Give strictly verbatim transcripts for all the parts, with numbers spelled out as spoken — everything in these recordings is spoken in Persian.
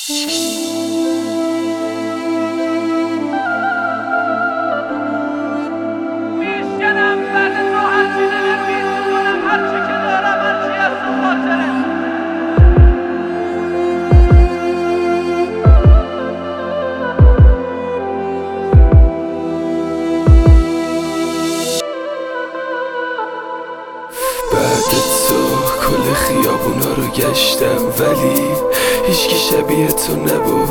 کل خیابونا رو گشتم ولی هیچکی شبیه تو نبود.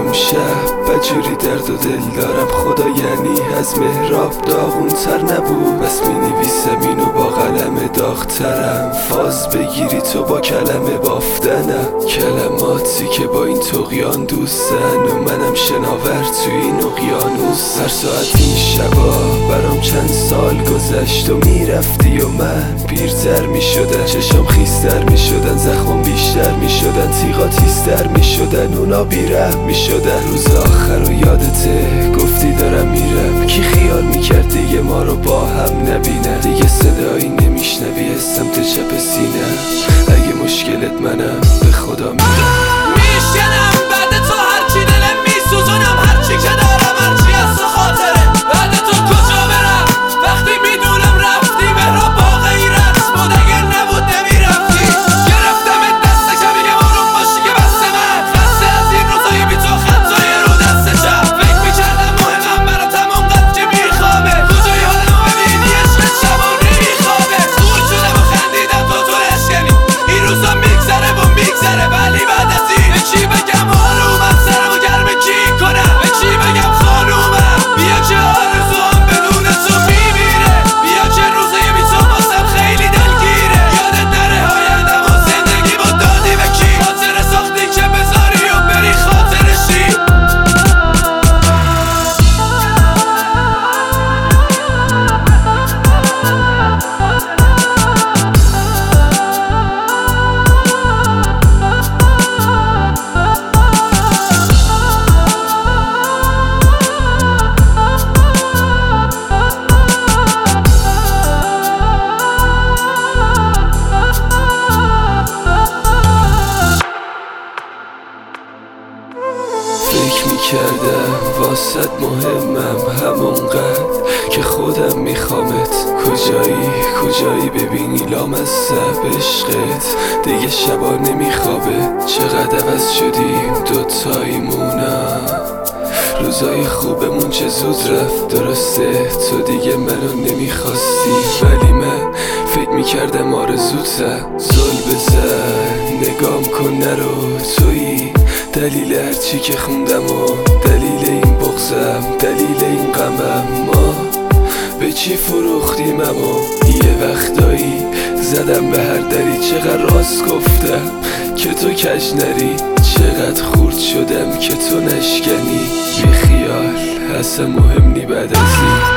امشب بجوری درد و دل دارم خدا، یعنی از محراب داغون تر نبود. بس می نویسم اینو با قلم داغترم، فاز بگیری تو با کلمه بافتنم، کلماتی که با این طغیان دوستن و منم شناور توی این اقیانوس. هر ساعت این شبا برام چند سال گذشت و میرفتی و من پیرتر میشدم، چشام خیستر میشدن، زخم بیشتر میشدن، تیغا تیزتر میشدن، اونا بیرحم میشدن. روز آخر و یادته گفتی دارم میرم، کی خیال میکرد دیگه ما رو با هم نبینه، دیگه صدایی نمیشنوی از سمت چپ سینه. اگه مشکلت منم به خدا میرم میشنم بعد تو هرچی دلم میسوزونم، هرچی که دارم هرچی از تو خاطره. بعد تو کجا برم وقتی میدونم رفتی، مهراب با غیرت بود اگر نبود نمیرفتی. گرفتم دست کمی آروم باشی که بس من خسته از این روزایی بی تو، خطای رو دست چپ. فکر میکردم مهمم براتم اونقدر که میخوامه، کجای حالمو ببینی عشق شبا نمیخوابه. خور شدم و خندیدم تو تو اشکنی، این روزا میگذره و میگذره ولی بعد از این به چی بگم آرومم، سرمو گرم کی کنم، به چی بگم خانومم. بیا که آرزوام بدون تو میمیره، بیا که روزای بی تو باسم خیلی دلگیره. یادت نره آیندم و زندگی با دادی به کی، خاطر ساختی که بذاری و بری خاطرشی. فکر میکردم واسد مهمم همونقدر که خودم میخوامت. کجایی کجایی ببینی لامصب عشقت دیگه شبا نمیخوابه. چقدر عوض شدیم دوتاییمونم، روزای خوبمون چه زود رفت. درسته تو دیگه منو نمیخواستی ولی من فکر میکردم آرزوتم. زل بزن نگام کن نرو، تویی دلیل هرچی که خوندم و دلیل این بغضم، دلیل این غمم. ما به چی فروختیم اما یه وقتایی زدم به هر دری. چقدر راست گفتم که تو کج نری، چقدر خورد شدم که تو نشکنی. بی خیال اصلا مهم نی بعد از این.